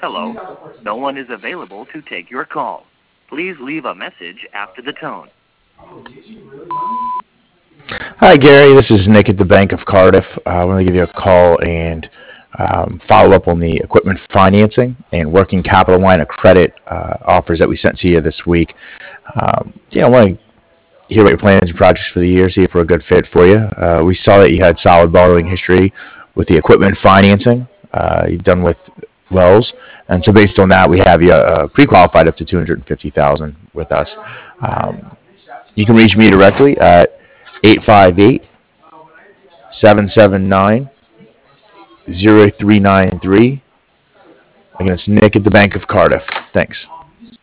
Hello. No one is available to take your call. Please leave a message after the tone. Hi, Gary. This is Nick at the Bank of Cardiff. I want to give you a call and follow up on the equipment financing and working capital line of credit offers that we sent to you this week. I want to hear what your plans and projects for the year, see if we're a good fit for you. We saw that you had solid borrowing history with the equipment financing you've done with Wells, and so based on that, we have you pre-qualified up to 250,000 with us. Um, you can reach me directly at 858-779-0393. Again, it's Nick at the Bank of Cardiff. Thanks.